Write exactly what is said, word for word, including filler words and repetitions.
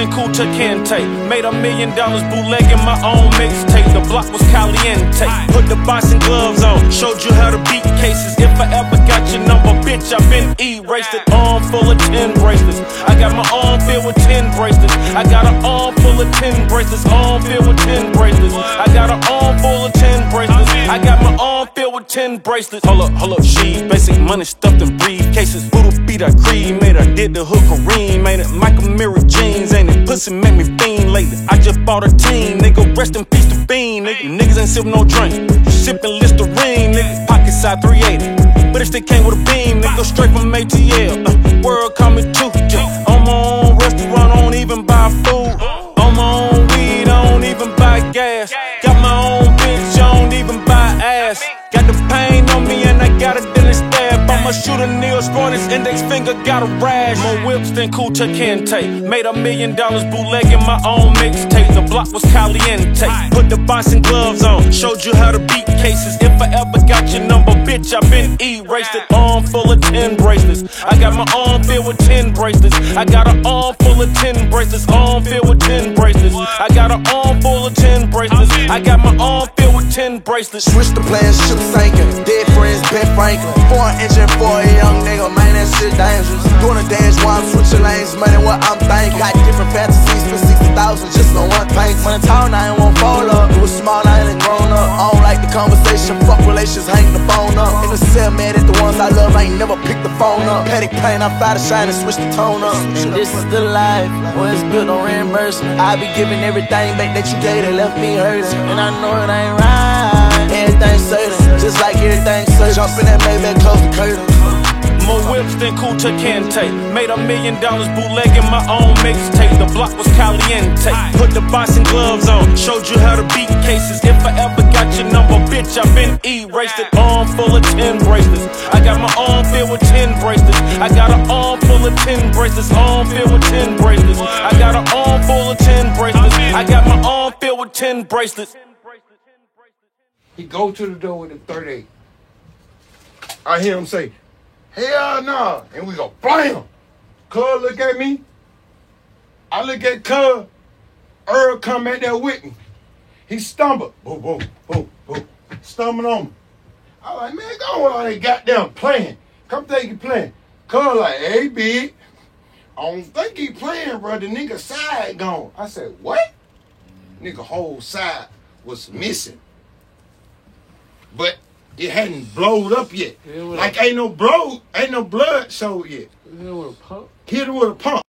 then Kunta Kinte. Made a million dollars bootlegging my own mixtape. The block was caliente. Put the boxing gloves on, showed you how to beat cases. If I ever got your number, bitch, I been erased it. Arm full of ten bracelets. I got my arm filled with ten bracelets. I got an arm full of ten bracelets. Arm filled with ten bracelets. I got an arm full of ten bracelets. I got my arm filled with ten bracelets. Hold up, hold up, she's basic money stuffed in briefcases. Voodoo beat I cremated, I did the hook Kareem, made it Michael Mirror jeans, ain't it? Pussy make me fiend lately. I just bought a team, nigga. Rest in peace to Bean, nigga. You niggas ain't sippin' no drink, sippin' Listerine, nigga. Pocket side three eighty, but if they came with a beam, nigga, straight from A T L. Uh, world call me too. Yeah. On my own restaurant, I don't even buy food. On my own weed, I don't even buy gas. Got my own bitch, I don't even buy ass. Got the pain on me and I got a dealing stab. I'ma shoot a Neosporin, index finger got a rash. More whips than Kunta Kinte. Made a million dollars bootlegging my own mixtape. The block was caliente. Put the boxing gloves on, showed you how to beat cases. If I ever got your number, bitch, I been erased it. Arm full of ten bracelets. I got my arm filled with ten bracelets. I got an arm full of ten bracelets. Arm filled with ten bracelets. I got an arm full of ten bracelets. I got my arm filled with ten bracelets. Switch the plans, ship sinking. Dead friends, Ben Franklin. Four engine for a young nigga, man, that shit dangerous. Doing a dance while I'm switching lanes, money what I'm thinking. Got different fantasies for sixty thousand just on one paint. When it's tall, now it won't fold up. It was small, now it ain't grown up. I don't like the conversation, fuck relations, hang the phone up. In the cell, mad at the ones I love, I ain't never picked the phone up. Panic pain, I fly to shine and switch the tone up. And this is the life, when it's built on reimbursement. I be giving everything back that you gave that left me hurting. And I know it ain't right, everything certain. Just like everything certain. Jump in that Maybach, close the curtain. More whips than Kunta Kinte. Made a million dollars bootlegging my own mixtape. The block was caliente. Put the boxing gloves on, showed you how to beat cases. If I ever got your number, bitch, I been erased it. Arm full of ten bracelets. I got my arm filled with ten bracelets. I got an arm full of ten bracelets. Arm filled with ten bracelets. I got an arm full of ten bracelets. I got my arm filled with ten bracelets. He go to the door with a thirty-eight. I hear him say, hell nah. And we go, blam. Cuz look at me. I look at Cuz. Earl come at there with me. He stumbled. Boom, boom, boom, boom. Stumbling on me. I like, man, go on all that goddamn playing. Come think you playing. Cuz like, hey, big. I don't think he playing, bro. The nigga side gone. I said, what? Nigga whole side was missing. But it hadn't blowed up yet. Like ain't no blow, ain't no blood showed yet. Hit it with a pump. Hit it with a pump.